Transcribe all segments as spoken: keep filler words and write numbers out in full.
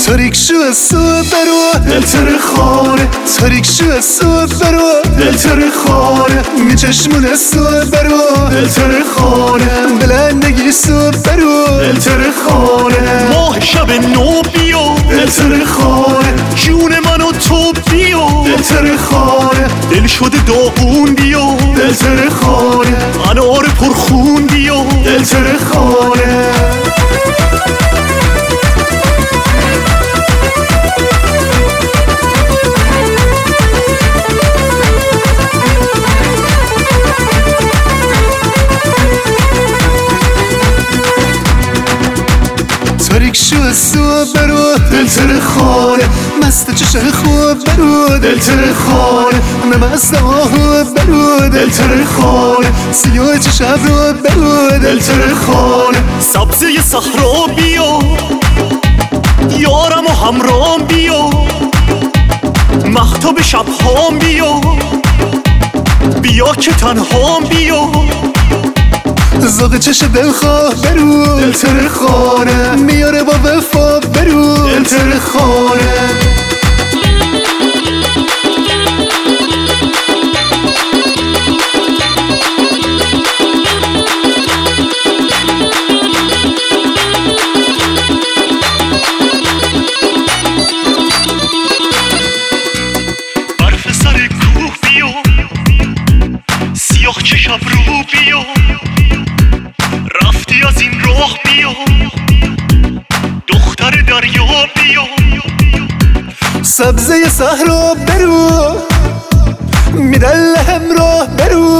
تاریک شو از صبح برو دلتر خانه، تاریک شو از صبح برو دلتر خانه، می چشمون صبح برو دلتر خانه، بلندگی صبح برو دلتر خانه، ماه شب نو بیا دلتر خانه، جون من و تو بیا دلتر خانه، دل شده داغون بیا دلتر خانه، انار پرخون بیا دلتر خانه. تاریک شو از صبح برو دلتر خانه، مست چشم خوب برو دلتر خانه، نمست آهو برو دلتر خانه، سیاه چشم رو برو دلتر خانه، سبزه صحرا بیا یارم و همرام بیا، مهتاب شبهام بیا بیا که تنهام بیا، زاغ چشم دلخواه برو دلتر خانه، میاره با وفا برو دلتر خانه. برف سر کوه بیا سیاه چشم رو بیا، رفتی از این راه بیا دختر دریا بیا، سبزه صحرا برو میدل همراه برو،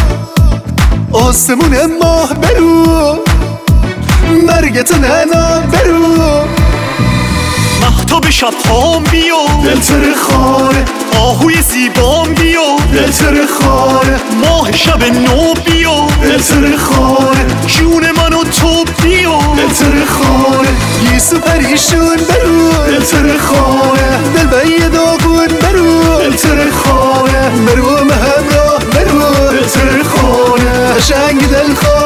آسمون ماه برو مرگت ننا برو، مهتاب شبهام بیا دلتر خانه، آهوی زیبام بیا دلتر خانه، ماه شب نو بیا دلتر خانه، جون من و تو بیا دلتر خانه، یسو پریشون برو دلتر خانه، دل به داغون برو دلتر خانه، برو همراه برو دلتر خانه، قشنگ دل خانه